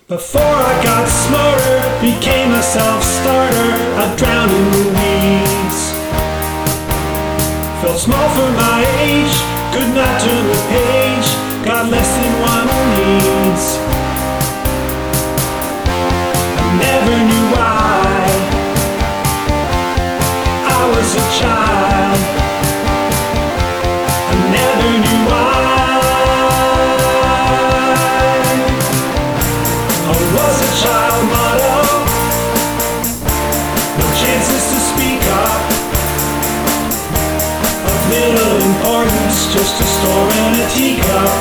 Before I got smarter, became a self-starter, I drowned in the weeds. Felt small for my age, could not turn the page, got less than one needs. I never knew why I was a child. I never knew why I was a child motto. No chances to speak up, of little importance, just a store and a teacup.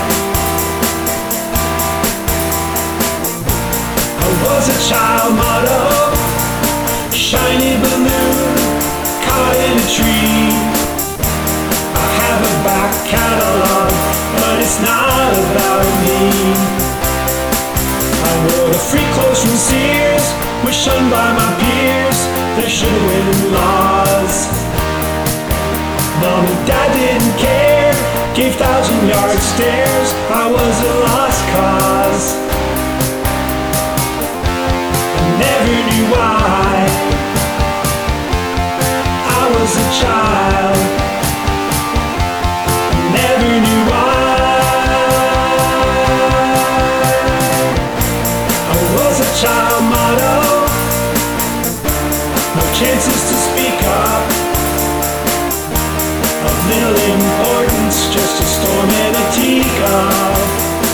I was a child motto, shiny balloon caught in a tree. I have a back catalog, but it's not about me. I wore the free clothes from Sears, was shunned by my peers, there should have been laws. Mom and Dad didn't care, gave 1,000-yard stares, I was a lost cause. I never knew why I was a child. I never knew why I was a child motto. No chances to speak up, of little importance, just a storm and a teacup.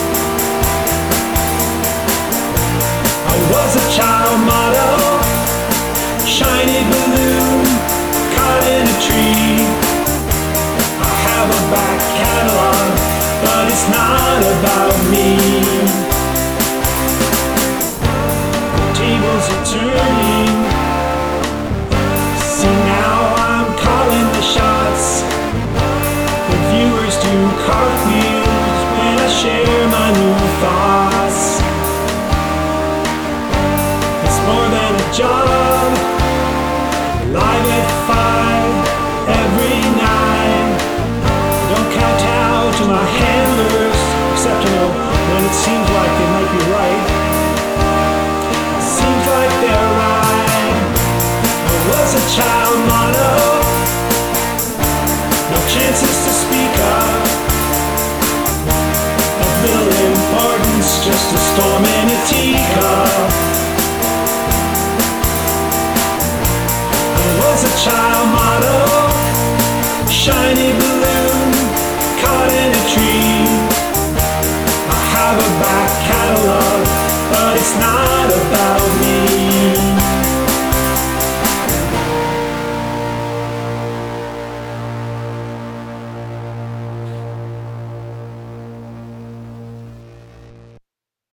I was a child motto, shiny balloon caught in a tree. I have a back catalog, but it's not about me. The tables are turning, see now I'm calling the shots. The viewers do cartwheels when I share my new thoughts. It's more than a job, live at 5 every night. Don't kowtow to my handlers, except when it seems like they might be right. Seems like they're right. I was a child motto, no chances to speak up, of little importance, just a storm in a teacup. I was a child motto, shiny balloon caught in a tree. I have a back catalog, but it's not about me.